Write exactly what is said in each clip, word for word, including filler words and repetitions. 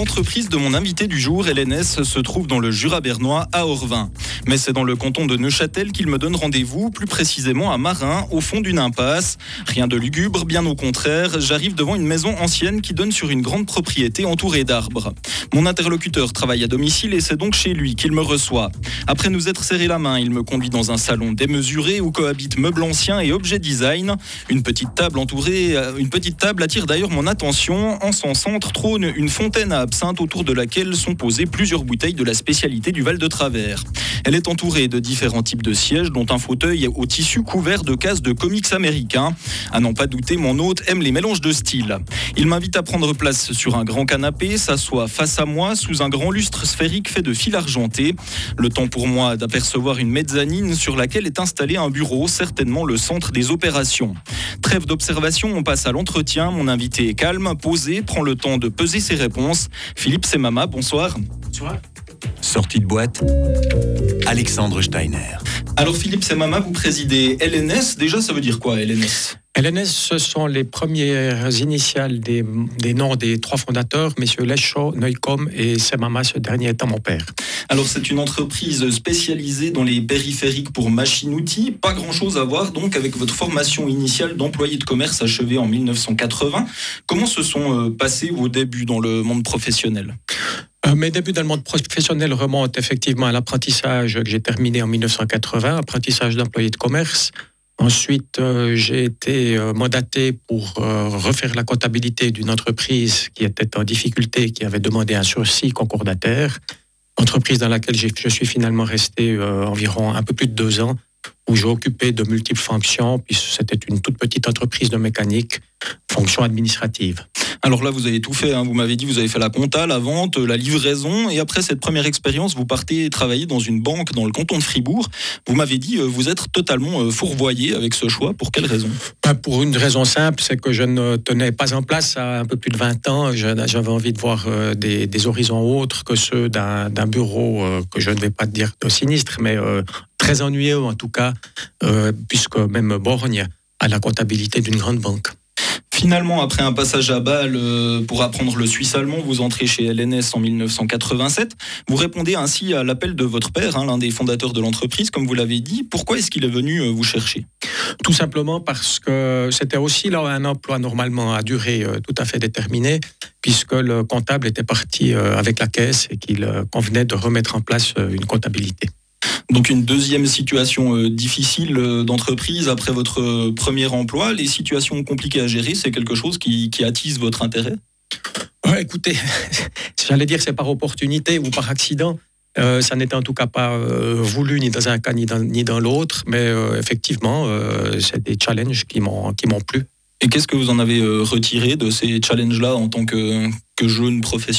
L'entreprise de mon invité du jour, L N S, se trouve dans le Jura bernois à Orvin. Mais c'est dans le canton de Neuchâtel qu'il me donne rendez-vous, plus précisément à Marin, au fond d'une impasse. Rien de lugubre, bien au contraire, j'arrive devant une maison ancienne qui donne sur une grande propriété entourée d'arbres. Mon interlocuteur travaille à domicile et c'est donc chez lui qu'il me reçoit. Après nous être serré la main, il me conduit dans un salon démesuré où cohabitent meubles anciens et objets design. Une petite table entourée, une petite table attire d'ailleurs mon attention. En son centre trône une fontaine à absinthe autour de laquelle sont posées plusieurs bouteilles de la spécialité du Val de Travers. Elle est entourée de différents types de sièges, dont un fauteuil au tissu couvert de cases de comics américains. À n'en pas douter, mon hôte aime les mélanges de styles. Il m'invite à prendre place sur un grand canapé, s'assoit face à moi sous un grand lustre sphérique fait de fil argenté. Le temps pour moi d'apercevoir une mezzanine sur laquelle est installé un bureau, certainement le centre des opérations. Trêve d'observation, on passe à l'entretien. Mon invité est calme, posé, prend le temps de peser ses réponses. Philippe Semama, bonsoir. Bonsoir. Sortie de boîte, Alexandre Steiner. Alors Philippe Semama, vous présidez L N S. Déjà, ça veut dire quoi, L N S ? L N S, ce sont les premières initiales des, des noms des trois fondateurs, messieurs Leschaud, Neukomm et Semama, ce dernier étant mon père. Alors c'est une entreprise spécialisée dans les périphériques pour machines-outils. Pas grand-chose à voir donc avec votre formation initiale d'employé de commerce achevée en dix-neuf cent quatre-vingts. Comment se sont passés vos débuts dans le monde professionnel ? Euh, mes débuts dans le monde professionnel remontent effectivement à l'apprentissage que j'ai terminé en dix-neuf cent quatre-vingts, apprentissage d'employé de commerce. Ensuite, euh, j'ai été euh, mandaté pour euh, refaire la comptabilité d'une entreprise qui était en difficulté, qui avait demandé un sursis concordataire. Entreprise dans laquelle j'ai, je suis finalement resté euh, environ un peu plus de deux ans, où j'ai occupé de multiples fonctions, puisque c'était une toute petite entreprise de mécanique, fonctions administratives. Alors là, vous avez tout fait, hein. Vous m'avez dit, vous avez fait la compta, la vente, la livraison, et après cette première expérience, vous partez travailler dans une banque dans le canton de Fribourg. Vous m'avez dit, vous êtes totalement fourvoyé avec ce choix. Pour quelle raison ? Ben pour une raison simple, c'est que je ne tenais pas en place à un peu plus de vingt ans. J'avais envie de voir des, des horizons autres que ceux d'un, d'un bureau que je ne vais pas dire de sinistre, mais euh, très ennuyeux en tout cas, euh, puisque même borgne à la comptabilité d'une grande banque. Finalement, après un passage à Bâle euh, pour apprendre le suisse allemand, vous entrez chez L N S en dix-neuf cent quatre-vingt-sept. Vous répondez ainsi à l'appel de votre père, hein, l'un des fondateurs de l'entreprise, comme vous l'avez dit. Pourquoi est-ce qu'il est venu euh, vous chercher ? Tout simplement parce que c'était aussi là un emploi normalement à durée euh, tout à fait déterminée, puisque le comptable était parti euh, avec la caisse et qu'il euh, convenait de remettre en place euh, une comptabilité. Donc une deuxième situation euh, difficile euh, d'entreprise après votre euh, premier emploi. Les situations compliquées à gérer, c'est quelque chose qui, qui attise votre intérêt ? Ouais, écoutez, j'allais dire que c'est par opportunité ou par accident. Euh, ça n'était en tout cas pas euh, voulu ni dans un cas ni dans, ni dans l'autre, mais euh, effectivement, euh, c'est des challenges qui m'ont, qui m'ont plu. Et qu'est-ce que vous en avez euh, retiré de ces challenges-là en tant que, que jeune professionnel ?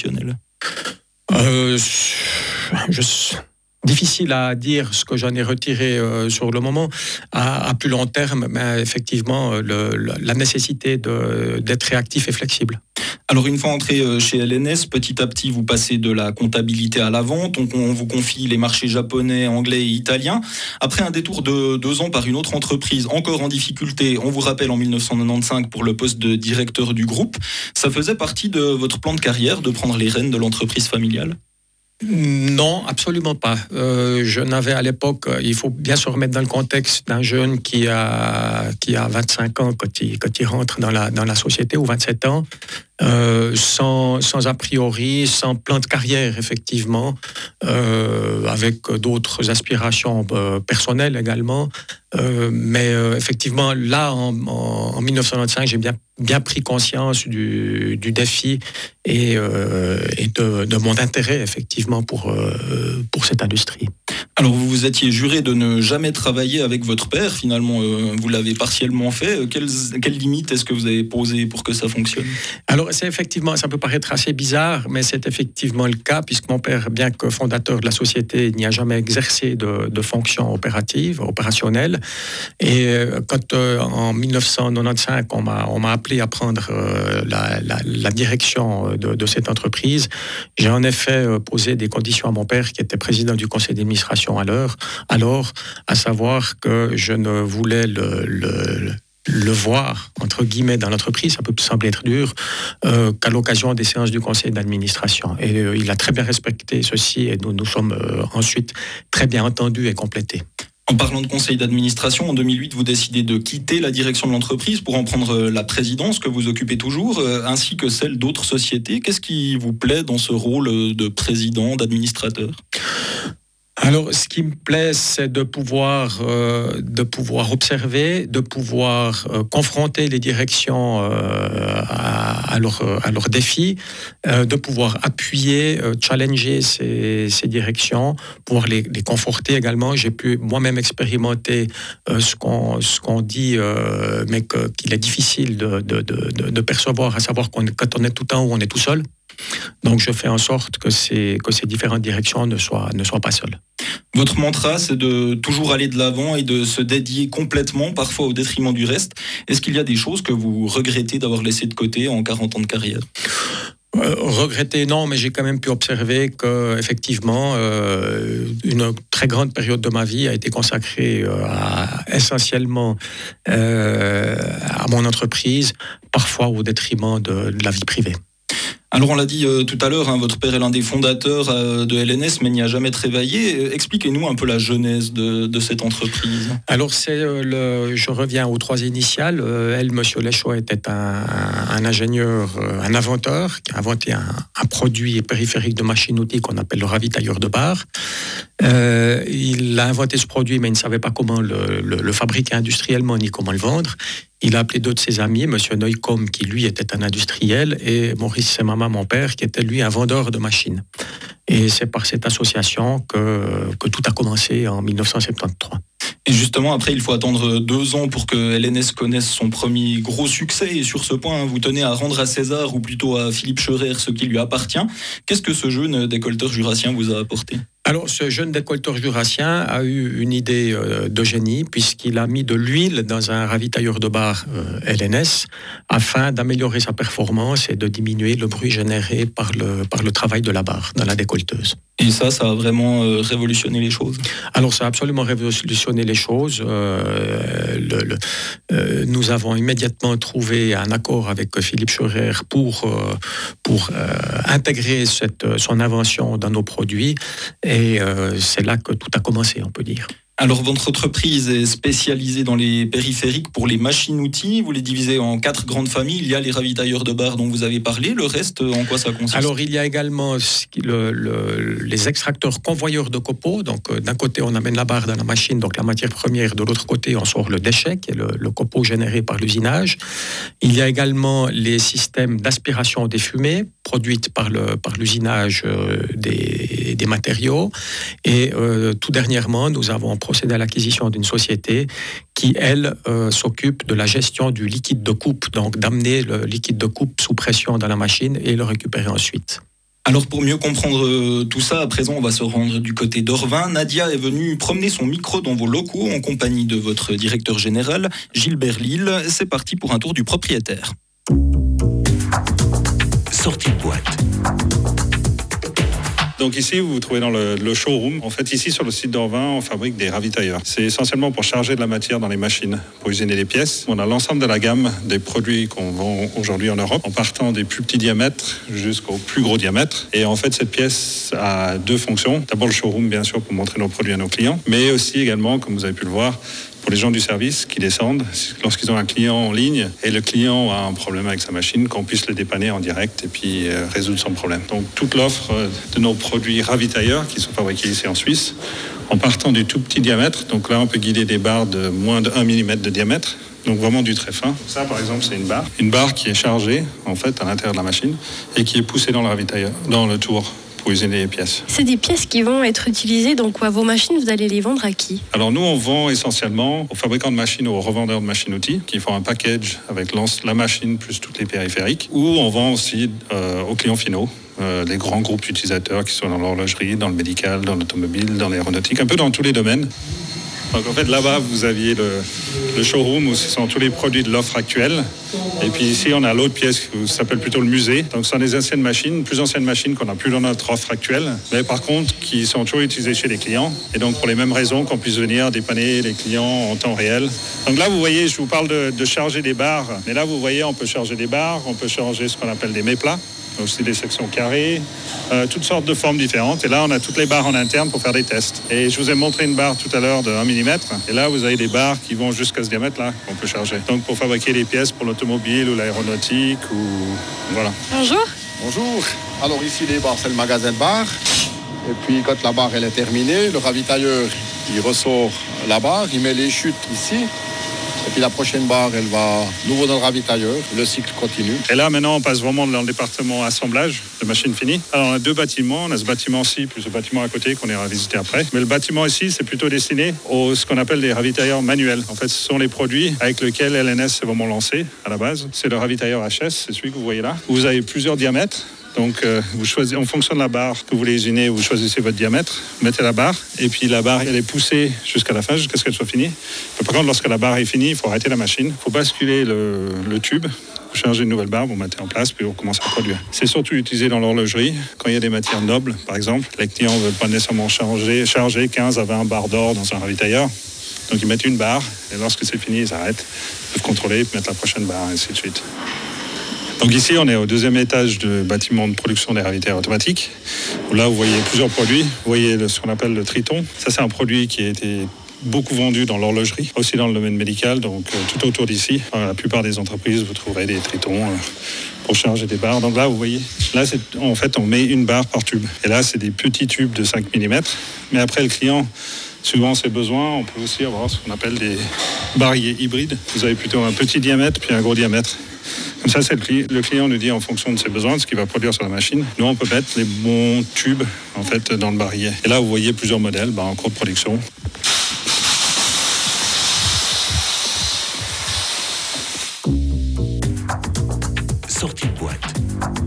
euh, je... Difficile à dire ce que j'en ai retiré euh, sur le moment. À, à plus long terme, mais effectivement, le, le, la nécessité de, d'être réactif et flexible. Alors une fois entré chez L N S, petit à petit vous passez de la comptabilité à la vente, on, on vous confie les marchés japonais, anglais et italiens. Après un détour de deux ans par une autre entreprise, encore en difficulté, on vous rappelle en dix-neuf cent quatre-vingt-quinze pour le poste de directeur du groupe. Ça faisait partie de votre plan de carrière de prendre les rênes de l'entreprise familiale ? Non, absolument pas. Euh, je n'avais à l'époque, il faut bien se remettre dans le contexte d'un jeune qui a, qui a vingt-cinq ans quand il, quand il rentre dans la, dans la société, ou vingt-sept ans, euh, sans, sans a priori, sans plan de carrière, effectivement, euh, avec d'autres aspirations euh, personnelles également. Euh, mais euh, effectivement, là, en, en, en dix-neuf cent quatre-vingt-quinze, j'ai bien, bien pris conscience du, du défi et, euh, et de, de mon intérêt, effectivement, pour, euh, pour cette industrie. Alors, vous vous étiez juré de ne jamais travailler avec votre père. Finalement, euh, vous l'avez partiellement fait. Quelles, quelles limites est-ce que vous avez posées pour que ça fonctionne ? Alors, c'est effectivement, ça peut paraître assez bizarre, mais c'est effectivement le cas, puisque mon père, bien que fondateur de la société, n'y a jamais exercé de, de fonction opérative, opérationnelle. Et quand, euh, en dix-neuf cent quatre-vingt-quinze, on m'a, on m'a appelé à prendre euh, la, la, la direction de, de cette entreprise, j'ai en effet posé des conditions à mon père, qui était président du conseil d'administration à l'heure, alors, à savoir que je ne voulais le, le, le voir, entre guillemets, dans l'entreprise, ça peut sembler être dur, euh, qu'à l'occasion des séances du conseil d'administration. Et euh, il a très bien respecté ceci et nous nous sommes euh, ensuite très bien entendus et complétés. En parlant de conseil d'administration, en deux mille huit, vous décidez de quitter la direction de l'entreprise pour en prendre la présidence que vous occupez toujours, ainsi que celle d'autres sociétés. Qu'est-ce qui vous plaît dans ce rôle de président, d'administrateur ? Alors, ce qui me plaît, c'est de pouvoir, euh, de pouvoir observer, de pouvoir euh, confronter les directions euh, à, à, leur, à leurs défis, euh, de pouvoir appuyer, euh, challenger ces, ces directions, pouvoir les, les conforter également. J'ai pu moi-même expérimenter euh, ce, qu'on, ce qu'on dit, euh, mais que, qu'il est difficile de, de, de, de percevoir, à savoir qu'on, quand on est tout en haut, on est tout seul. Donc, je fais en sorte que ces, que ces différentes directions ne soient, ne soient pas seules. Votre mantra, c'est de toujours aller de l'avant et de se dédier complètement, parfois au détriment du reste. Est-ce qu'il y a des choses que vous regrettez d'avoir laissées de côté en quarante ans de carrière ? Euh, regretter, non, mais j'ai quand même pu observer qu'effectivement, euh, une très grande période de ma vie a été consacrée euh, à, essentiellement euh, à mon entreprise, parfois au détriment de, de la vie privée. Alors on l'a dit euh, tout à l'heure, hein, votre père est l'un des fondateurs euh, de L N S, mais n'y a jamais travaillé. Expliquez-nous un peu la genèse de, de cette entreprise. Alors c'est euh, le, je reviens aux trois initiales. Euh, elle, Monsieur Lechaud, était un, un, un ingénieur, euh, un inventeur qui a inventé un, un produit périphérique de machine-outil qu'on appelle le ravitailleur de bar. Euh, il a inventé ce produit, mais il ne savait pas comment le, le, le fabriquer industriellement ni comment le vendre. Il a appelé deux de ses amis, M. Neukom, qui lui était un industriel, et Maurice Semama, mon père, qui était lui un vendeur de machines. Et c'est par cette association que, que tout a commencé en dix-neuf cent soixante-treize. Et justement, après, il faut attendre deux ans pour que L N S connaisse son premier gros succès. Et sur ce point, vous tenez à rendre à César, ou plutôt à Philippe Scheurer, ce qui lui appartient. Qu'est-ce que ce jeune décolleteur jurassien vous a apporté ? Alors, ce jeune décolleteur jurassien a eu une idée euh, de génie, puisqu'il a mis de l'huile dans un ravitailleur de bar euh, L N S, afin d'améliorer sa performance et de diminuer le bruit généré par le, par le travail de la barre dans la décolleteuse. Et ça, ça a vraiment euh, révolutionné les choses ? Alors, ça a absolument révolutionné les choses. Euh, le, le, euh, nous avons immédiatement trouvé un accord avec Philippe Scheurer pour, euh, pour euh, intégrer cette, son invention dans nos produits. Et euh, c'est là que tout a commencé, on peut dire. Alors, votre entreprise est spécialisée dans les périphériques pour les machines-outils. Vous les divisez en quatre grandes familles. Il y a les ravitailleurs de bar dont vous avez parlé. Le reste, en quoi ça consiste ? Alors, il y a également le, le, les extracteurs convoyeurs de copeaux. Donc, euh, d'un côté, on amène la barre dans la machine, donc la matière première. De l'autre côté, on sort le déchet, qui est le, le copeau généré par l'usinage. Il y a également les systèmes d'aspiration des fumées, produites par, le, par l'usinage euh, des, des matériaux. Et euh, tout dernièrement, nous avons procédé à l'acquisition d'une société qui, elle, euh, s'occupe de la gestion du liquide de coupe, donc d'amener le liquide de coupe sous pression dans la machine et le récupérer ensuite. Alors pour mieux comprendre tout ça, à présent on va se rendre du côté d'Orvin. Nadia est venue promener son micro dans vos locaux en compagnie de votre directeur général, Gilbert Lille. C'est parti pour un tour du propriétaire. Sortie de boîte. Donc ici, vous vous trouvez dans le, le showroom. En fait, ici, sur le site d'Orvin, on fabrique des ravitailleurs. C'est essentiellement pour charger de la matière dans les machines, pour usiner les pièces. On a l'ensemble de la gamme des produits qu'on vend aujourd'hui en Europe, en partant des plus petits diamètres jusqu'au plus gros diamètre. Et en fait, cette pièce a deux fonctions. D'abord, le showroom, bien sûr, pour montrer nos produits à nos clients, mais aussi également, comme vous avez pu le voir, pour les gens du service qui descendent, lorsqu'ils ont un client en ligne et le client a un problème avec sa machine, qu'on puisse le dépanner en direct et puis euh, résoudre son problème. Donc toute l'offre de nos produits ravitailleurs qui sont fabriqués ici en Suisse, en partant du tout petit diamètre, donc là on peut guider des barres de moins de un millimètre de diamètre, donc vraiment du très fin. Ça par exemple c'est une barre, une barre qui est chargée en fait à l'intérieur de la machine et qui est poussée dans le ravitailleur, dans le tour. Pour usiner les pièces. C'est des pièces qui vont être utilisées dans quoi ? Vos machines, vous allez les vendre à qui ? Alors nous, on vend essentiellement aux fabricants de machines, aux revendeurs de machines-outils qui font un package avec la machine plus toutes les périphériques. Ou on vend aussi euh, aux clients finaux, euh, les grands groupes d'utilisateurs qui sont dans l'horlogerie, dans le médical, dans l'automobile, dans l'aéronautique, un peu dans tous les domaines. Donc en fait là-bas vous aviez le, le showroom où ce sont tous les produits de l'offre actuelle. Et puis ici on a l'autre pièce qui s'appelle plutôt le musée. Donc ce sont des anciennes machines, plus anciennes machines qu'on n'a plus dans notre offre actuelle, mais par contre qui sont toujours utilisées chez les clients. Et donc pour les mêmes raisons qu'on puisse venir dépanner les clients en temps réel. Donc là vous voyez, je vous parle de, de charger des barres. Mais là vous voyez, on peut charger des barres, on peut charger ce qu'on appelle des méplats. Aussi des sections carrées, euh, toutes sortes de formes différentes. Et là, on a toutes les barres en interne pour faire des tests. Et je vous ai montré une barre tout à l'heure de un millimètre. Et là, vous avez des barres qui vont jusqu'à ce diamètre-là qu'on peut charger. Donc, pour fabriquer des pièces pour l'automobile ou l'aéronautique ou... Voilà. Bonjour. Bonjour. Alors ici, les barres, c'est le magasin de barres. Et puis, quand la barre elle est terminée, le ravitailleur, il ressort la barre, il met les chutes ici. Et puis la prochaine barre, elle va nouveau dans le ravitailleur. Le cycle continue. Et là, maintenant, on passe vraiment dans le département assemblage de machines finies. Alors, on a deux bâtiments. On a ce bâtiment-ci, plus le bâtiment à côté qu'on ira visiter après. Mais le bâtiment ici, c'est plutôt destiné aux ce qu'on appelle des ravitailleurs manuels. En fait, ce sont les produits avec lesquels L N S s'est vraiment lancé à la base. C'est le ravitailleur H S, c'est celui que vous voyez là. Vous avez plusieurs diamètres. Donc, euh, vous choisissez, en fonction de la barre que vous voulez usiner, vous choisissez votre diamètre, vous mettez la barre, et puis la barre, elle est poussée jusqu'à la fin, jusqu'à ce qu'elle soit finie. Mais par contre, lorsque la barre est finie, il faut arrêter la machine, il faut basculer le, le tube, vous changez une nouvelle barre, vous mettez en place, puis vous commencez à produire. C'est surtout utilisé dans l'horlogerie, quand il y a des matières nobles, par exemple. Les clients ne veulent pas nécessairement charger, charger quinze à vingt barres d'or dans un ravitailleur. Donc, ils mettent une barre, et lorsque c'est fini, ils arrêtent, ils peuvent contrôler, puis mettre la prochaine barre, et ainsi de suite. Donc ici, on est au deuxième étage du bâtiment de production des ravitailleurs automatiques. Là, vous voyez plusieurs produits. Vous voyez ce qu'on appelle le Triton. Ça, c'est un produit qui a été beaucoup vendu dans l'horlogerie, aussi dans le domaine médical. Donc euh, tout autour d'ici, dans la plupart des entreprises, vous trouverez des Tritons euh, pour charger des barres. Donc là, vous voyez, là, c'est, en fait, on met une barre par tube. Et là, c'est des petits tubes de cinq millimètres. Mais après, le client, suivant ses besoins, on peut aussi avoir ce qu'on appelle des barilles hybrides. Vous avez plutôt un petit diamètre puis un gros diamètre. Comme ça, c'est le, cli- le client nous dit en fonction de ses besoins, ce qu'il va produire sur la machine. Nous, on peut mettre les bons tubes en fait, dans le barillet. Et là, vous voyez plusieurs modèles bah, en cours de production. Sortie de boîte.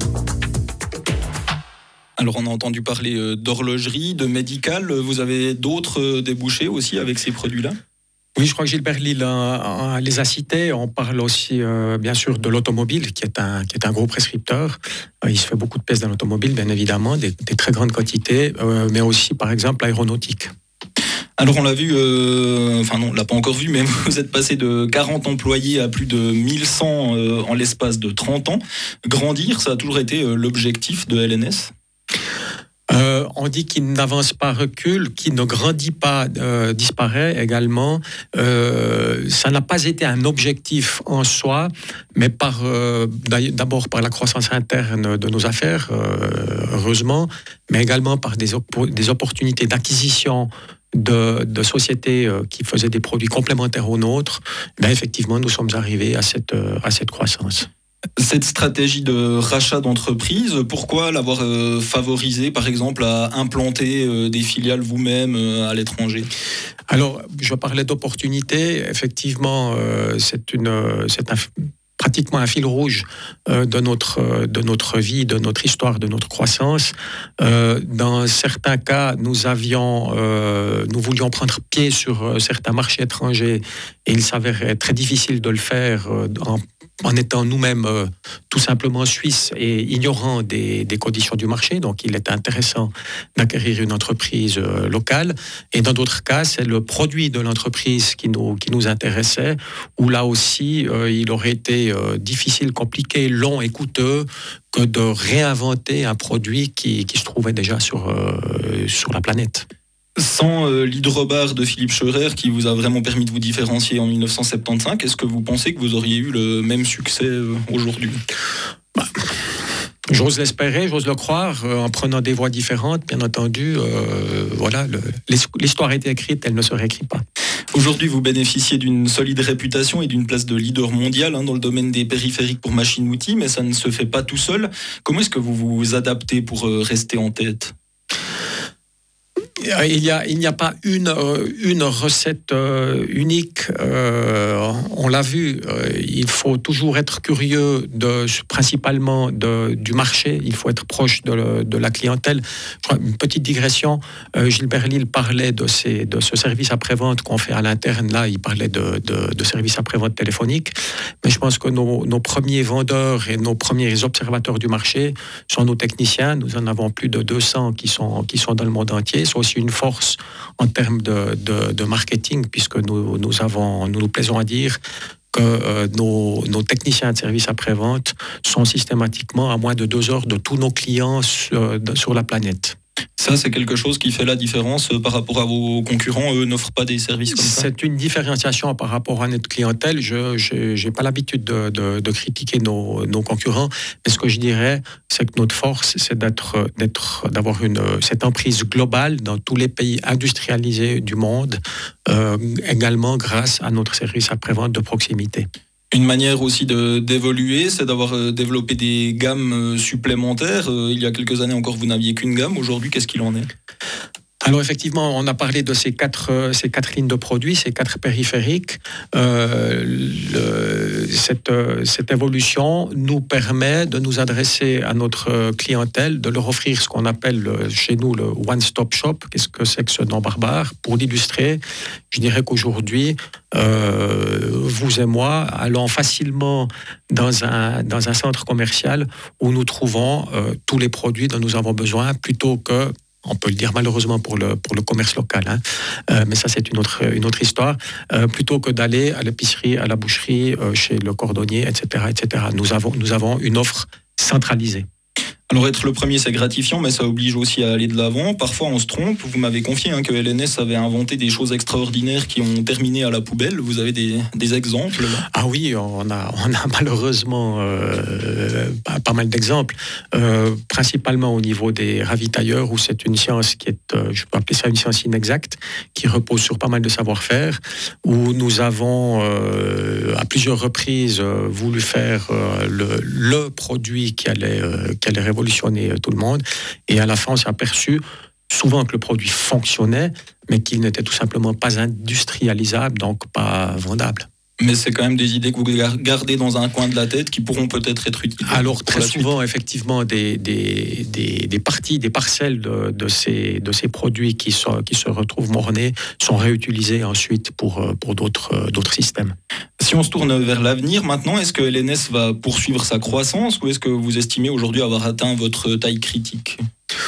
Alors, on a entendu parler d'horlogerie, de médical. Vous avez d'autres débouchés aussi avec ces produits-là ? Oui, je crois que Gilbert Lille euh, les a cités. On parle aussi, euh, bien sûr, de l'automobile, qui est un, qui est un gros prescripteur. Euh, il se fait beaucoup de pièces dans l'automobile, bien évidemment, des, des très grandes quantités, euh, mais aussi, par exemple, l'aéronautique. Alors on l'a vu, euh, enfin non, on l'a pas encore vu, mais vous êtes passé de quarante employés à plus de mille cent euh, en l'espace de trente ans. Grandir, ça a toujours été euh, l'objectif de L N S ? Euh, on dit qu'il n'avance pas, recule, qu'il ne grandit pas, euh, disparaît également. Euh, ça n'a pas été un objectif en soi, mais par, euh, d'abord par la croissance interne de nos affaires, euh, heureusement, mais également par des, op- des opportunités d'acquisition de, de sociétés euh, qui faisaient des produits complémentaires aux nôtres. Ben, effectivement, nous sommes arrivés à cette, euh, à cette croissance. Cette stratégie de rachat d'entreprise, pourquoi l'avoir euh, favorisé, par exemple, à implanter euh, des filiales vous-même euh, à l'étranger ? Alors, je parlais d'opportunités. Effectivement, euh, c'est, une, c'est un, pratiquement un fil rouge euh, de, notre, de notre vie, de notre histoire, de notre croissance. Euh, dans certains cas, nous, avions, euh, nous voulions prendre pied sur certains marchés étrangers et il s'avérait très difficile de le faire euh, en en étant nous-mêmes euh, tout simplement suisses et ignorant des, des conditions du marché. Donc, il est intéressant d'acquérir une entreprise euh, locale. Et dans d'autres cas, c'est le produit de l'entreprise qui nous, qui nous intéressait, où là aussi, euh, il aurait été euh, difficile, compliqué, long et coûteux que de réinventer un produit qui, qui se trouvait déjà sur, euh, sur la planète. Sans euh, l'hydrobar de Philippe Scheurer qui vous a vraiment permis de vous différencier en dix-neuf cent soixante-quinze, est-ce que vous pensez que vous auriez eu le même succès euh, aujourd'hui ? bah, J'ose l'espérer, j'ose le croire, euh, en prenant des voies différentes, bien entendu. Euh, voilà, le, l'histoire a été écrite, elle ne se réécrit pas. Aujourd'hui, vous bénéficiez d'une solide réputation et d'une place de leader mondial hein, dans le domaine des périphériques pour machines-outils, mais ça ne se fait pas tout seul. Comment est-ce que vous vous adaptez pour euh, rester en tête ? Il n'y a, il n'y a pas une, une recette unique. Euh, on l'a vu, il faut toujours être curieux, de, principalement de, du marché. Il faut être proche de, de la clientèle. Une petite digression. Gilbert Lille parlait de, ces, de ce service après-vente qu'on fait à l'interne. Là, il parlait de, de, de service après-vente téléphonique. Mais je pense que nos, nos premiers vendeurs et nos premiers observateurs du marché sont nos techniciens. Nous en avons plus de deux cents qui sont, qui sont dans le monde entier. C'est aussi une force en termes de, de, de marketing, puisque nous, nous, avons, nous nous plaisons à dire que euh, nos, nos techniciens de service après-vente sont systématiquement à moins de deux heures de tous nos clients sur, de, sur la planète. Ça, c'est quelque chose qui fait la différence par rapport à vos concurrents. Eux n'offrent pas des services comme ça. C'est une différenciation par rapport à notre clientèle. Je n'ai pas l'habitude de, de, de critiquer nos, nos concurrents. Mais ce que je dirais, c'est que notre force, c'est d'être, d'être, d'avoir une, cette emprise globale dans tous les pays industrialisés du monde, euh, également grâce à notre service après-vente de proximité. Une manière aussi de, d'évoluer, c'est d'avoir euh, développé des gammes euh, supplémentaires. Euh, il y a quelques années encore, vous n'aviez qu'une gamme. Aujourd'hui, qu'est-ce qu'il en est ? Alors effectivement, on a parlé de ces quatre, ces quatre lignes de produits, ces quatre périphériques. Euh, le, cette, cette évolution nous permet de nous adresser à notre clientèle, de leur offrir ce qu'on appelle chez nous le one-stop shop. Qu'est-ce que c'est que ce nom barbare ? Pour l'illustrer, je dirais qu'aujourd'hui, euh, vous et moi allons facilement dans un, dans un centre commercial où nous trouvons euh, tous les produits dont nous avons besoin, plutôt que, on peut le dire malheureusement pour le, pour le commerce local, hein. euh, mais ça c'est une autre, une autre histoire, euh, plutôt que d'aller à l'épicerie, à la boucherie, euh, chez le cordonnier, et cetera, et cetera. Nous avons, nous avons une offre centralisée. Alors être le premier, c'est gratifiant, mais ça oblige aussi à aller de l'avant. Parfois, on se trompe. Vous m'avez confié hein, que L N S avait inventé des choses extraordinaires qui ont terminé à la poubelle. Vous avez des, des exemples là ? Ah oui, on a, on a malheureusement euh, pas mal d'exemples, euh, principalement au niveau des ravitailleurs, où c'est une science qui est, euh, je peux appeler ça une science inexacte, qui repose sur pas mal de savoir-faire, où nous avons euh, à plusieurs reprises euh, voulu faire euh, le, le produit qui allait, euh, qui allait révolutionner tout le monde, et à la fin on s'est aperçu souvent que le produit fonctionnait, mais qu'il n'était tout simplement pas industrialisable, donc pas vendable. Mais c'est quand même des idées que vous gardez dans un coin de la tête qui pourront peut-être être utiles. Alors très souvent, effectivement, des, des, des, des parties, des parcelles de, de, ces, de ces produits qui, sont, qui se retrouvent mornés sont réutilisés ensuite pour, pour d'autres, d'autres systèmes. Si on se tourne vers l'avenir maintenant, est-ce que L N S va poursuivre sa croissance ou est-ce que vous estimez aujourd'hui avoir atteint votre taille critique ?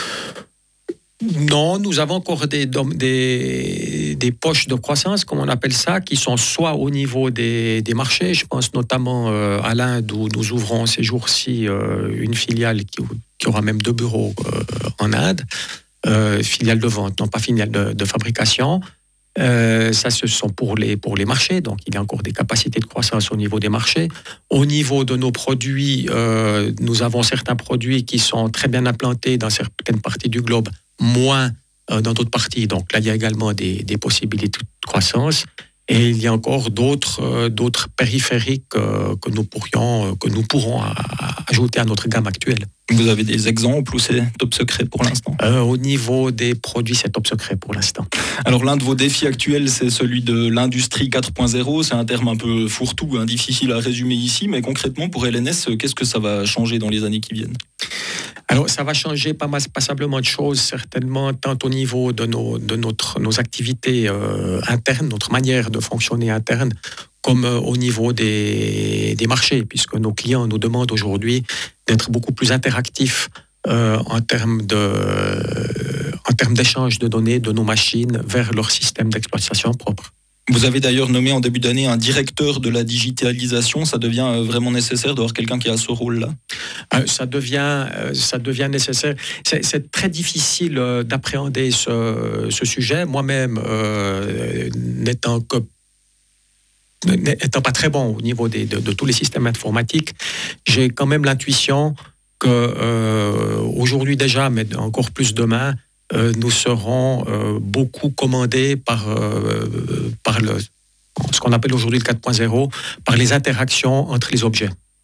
Non, nous avons encore des, des, des poches de croissance, comme on appelle ça, qui sont soit au niveau des, des marchés. Je pense notamment euh, à l'Inde, où nous ouvrons ces jours-ci euh, une filiale qui, qui aura même deux bureaux euh, en Inde, euh, filiale de vente, non pas filiale de, de fabrication. Euh, ça, ce sont pour les, pour les marchés, donc il y a encore des capacités de croissance au niveau des marchés. Au niveau de nos produits, euh, nous avons certains produits qui sont très bien implantés dans certaines parties du globe, moins euh, dans d'autres parties. Donc là, il y a également des, des possibilités de croissance. Et il y a encore d'autres, euh, d'autres périphériques euh, que nous pourrions, euh, que nous pourrons a, a, ajouter à notre gamme actuelle. Vous avez des exemples ou c'est top secret pour l'instant ? euh, Au niveau des produits, c'est top secret pour l'instant. Alors l'un de vos défis actuels, c'est celui de l'industrie quatre point zéro. C'est un terme un peu fourre-tout, hein, difficile à résumer ici, mais concrètement pour L N S, qu'est-ce que ça va changer dans les années qui viennent ? Alors, ça va changer pas mal, passablement de choses, certainement, tant au niveau de nos, de notre, nos activités euh, internes, notre manière de fonctionner interne, comme euh, au niveau des, des marchés, puisque nos clients nous demandent aujourd'hui d'être beaucoup plus interactifs euh, en termes de, euh, en termes d'échange de données de nos machines vers leur système d'exploitation propre. Vous avez d'ailleurs nommé en début d'année un directeur de la digitalisation. Ça devient vraiment nécessaire d'avoir quelqu'un qui a ce rôle-là ? euh, ça, devient, euh, ça devient nécessaire. C'est, c'est très difficile euh, d'appréhender ce, ce sujet. Moi-même, euh, n'étant, que, n'étant pas très bon au niveau des, de, de tous les systèmes informatiques, j'ai quand même l'intuition qu'aujourd'hui euh, déjà, mais encore plus demain, Euh, nous serons euh, beaucoup commandés par, euh, par le, ce qu'on appelle aujourd'hui le quatre point zéro, par les interactions entre les objets.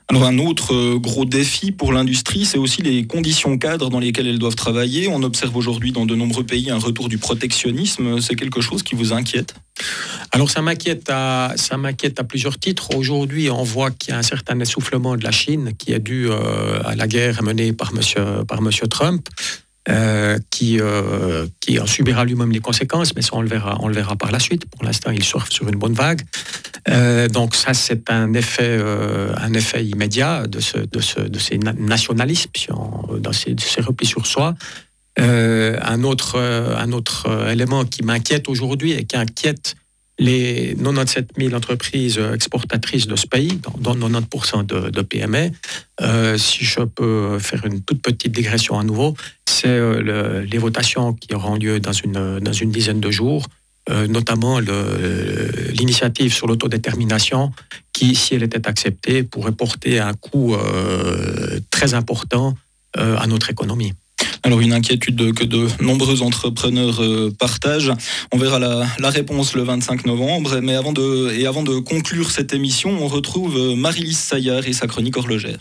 Alors un autre gros défi pour l'industrie, c'est aussi les conditions cadres dans lesquelles elles doivent travailler. On observe aujourd'hui dans de nombreux pays un retour du protectionnisme. C'est quelque chose qui vous inquiète ? Alors ça m'inquiète à, ça m'inquiète à plusieurs titres. Aujourd'hui, on voit qu'il y a un certain essoufflement de la Chine qui est dû euh, à la guerre menée par monsieur, par monsieur Trump. Euh, qui, euh, qui en subira lui-même les conséquences, mais ça on le verra, on le verra par la suite. Pour l'instant, il surfe sur une bonne vague. Euh, donc ça, c'est un effet, euh, un effet immédiat de, ce, de, ce, de ces nationalismes, si on, dans ces, de ces replis sur soi. Euh, un autre, euh, un autre élément qui m'inquiète aujourd'hui et qui inquiète les quatre-vingt-dix-sept mille entreprises exportatrices de ce pays, dont quatre-vingt-dix pour cent de, de P M E, euh, si je peux faire une toute petite digression à nouveau, c'est euh, le, les votations qui auront lieu dans une, dans une dizaine de jours, euh, notamment le, l'initiative sur l'autodétermination qui, si elle était acceptée, pourrait porter un coût euh, très important euh, à notre économie. Alors une inquiétude que de nombreux entrepreneurs euh, partagent. On verra la, la réponse le vingt-cinq novembre. Mais avant de, et avant de conclure cette émission, on retrouve Marie-Lise Saillard et sa chronique horlogère.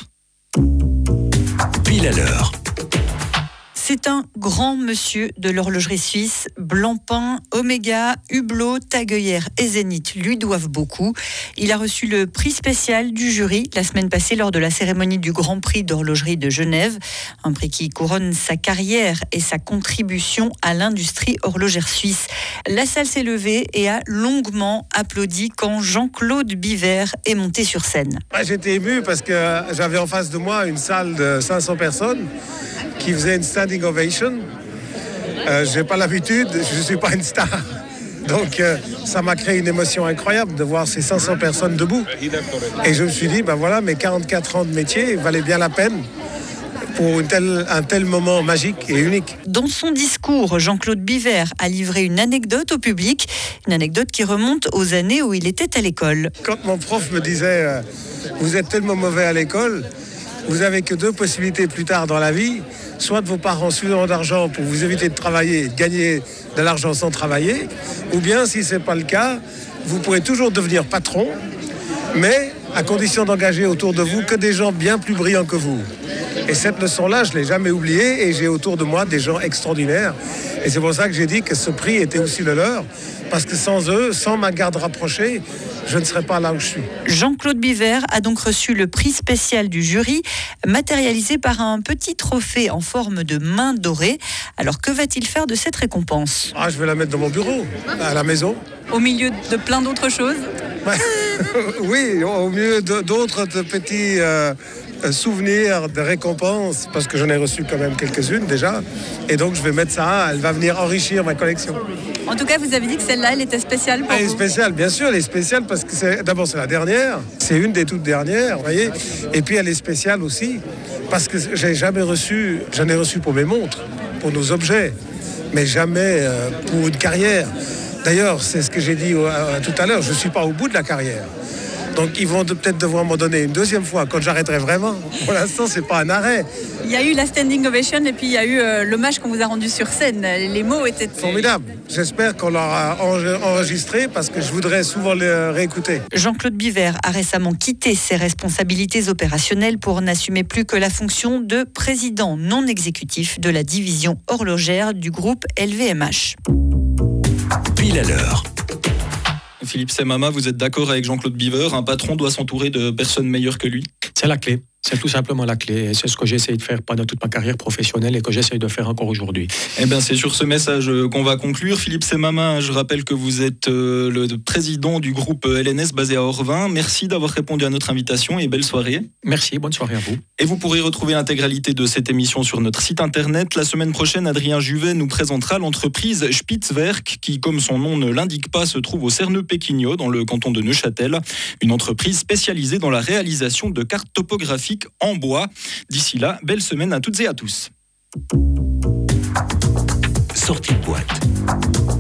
Pile à l'heure. C'est un grand monsieur de l'horlogerie suisse. Blancpain, Omega, Hublot, Tagueillère et Zénith lui doivent beaucoup. Il a reçu le prix spécial du jury la semaine passée lors de la cérémonie du Grand Prix d'horlogerie de Genève. Un prix qui couronne sa carrière et sa contribution à l'industrie horlogère suisse. La salle s'est levée et a longuement applaudi quand Jean-Claude Biver est monté sur scène. Ouais, j'étais ému parce que j'avais en face de moi une salle de cinq cents personnes qui faisait une standing ovation. Euh, j'ai pas l'habitude, je suis pas une star. Donc euh, ça m'a créé une émotion incroyable de voir ces cinq cents personnes debout. Et je me suis dit, ben voilà, mes quarante-quatre ans de métier valaient bien la peine pour une telle, un tel moment magique et unique. Dans son discours, Jean-Claude Biver a livré une anecdote au public, une anecdote qui remonte aux années où il était à l'école. Quand mon prof me disait euh, « Vous êtes tellement mauvais à l'école, vous n'avez que deux possibilités plus tard dans la vie, soit de vos parents suffisamment d'argent pour vous éviter de travailler et de gagner de l'argent sans travailler, ou bien, si ce n'est pas le cas, vous pourrez toujours devenir patron, mais à condition d'engager autour de vous que des gens bien plus brillants que vous. » Et cette leçon-là, je ne l'ai jamais oubliée et j'ai autour de moi des gens extraordinaires. Et c'est pour ça que j'ai dit que ce prix était aussi le leur, parce que sans eux, sans ma garde rapprochée, je ne serais pas là où je suis. Jean-Claude Biver a donc reçu le prix spécial du jury, matérialisé par un petit trophée en forme de main dorée. Alors que va-t-il faire de cette récompense ? Ah, je vais la mettre dans mon bureau, à la maison. Au milieu de plein d'autres choses ? Oui, au milieu de, d'autres de petits euh, souvenirs de récompenses, parce que j'en ai reçu quand même quelques-unes déjà. Et donc je vais mettre ça, elle va venir enrichir ma collection. En tout cas, vous avez dit que celle-là, elle était spéciale pour elle vous. Elle est spéciale, bien sûr, elle est spéciale parce que c'est, d'abord c'est la dernière, c'est une des toutes dernières, vous voyez. Et puis elle est spéciale aussi parce que j'ai jamais reçu, j'en ai reçu pour mes montres, pour nos objets, mais jamais euh, pour une carrière. D'ailleurs, c'est ce que j'ai dit euh, tout à l'heure, je ne suis pas au bout de la carrière. Donc ils vont de, peut-être devoir m'en donner une deuxième fois quand j'arrêterai vraiment. Pour l'instant, c'est pas un arrêt. Il y a eu la standing ovation et puis il y a eu euh, l'hommage qu'on vous a rendu sur scène. Les mots étaient formidable. J'espère qu'on l'aura enregistré parce que je voudrais souvent le réécouter. Jean-Claude Biver a récemment quitté ses responsabilités opérationnelles pour n'assumer plus que la fonction de président non exécutif de la division horlogère du groupe L V M H. Pile à l'heure. Philippe Semama, vous êtes d'accord avec Jean-Claude Biver ? Un patron doit s'entourer de personnes meilleures que lui ? C'est la clé. C'est tout simplement la clé. Et c'est ce que j'ai essayé de faire pendant toute ma carrière professionnelle et que j'essaye de faire encore aujourd'hui. Eh bien, c'est sur ce message qu'on va conclure. Philippe Semama, je rappelle que vous êtes euh, le président du groupe L N S basé à Orvin. Merci d'avoir répondu à notre invitation et belle soirée. Merci, bonne soirée à vous. Et vous pourrez retrouver l'intégralité de cette émission sur notre site internet. La semaine prochaine, Adrien Juvet nous présentera l'entreprise Spitzwerk qui, comme son nom ne l'indique pas, se trouve au Cerneux-Péquignot dans le canton de Neuchâtel. Une entreprise spécialisée dans la réalisation de cartes topographiques en bois. D'ici là, belle semaine à toutes et à tous. Sortie de boîte.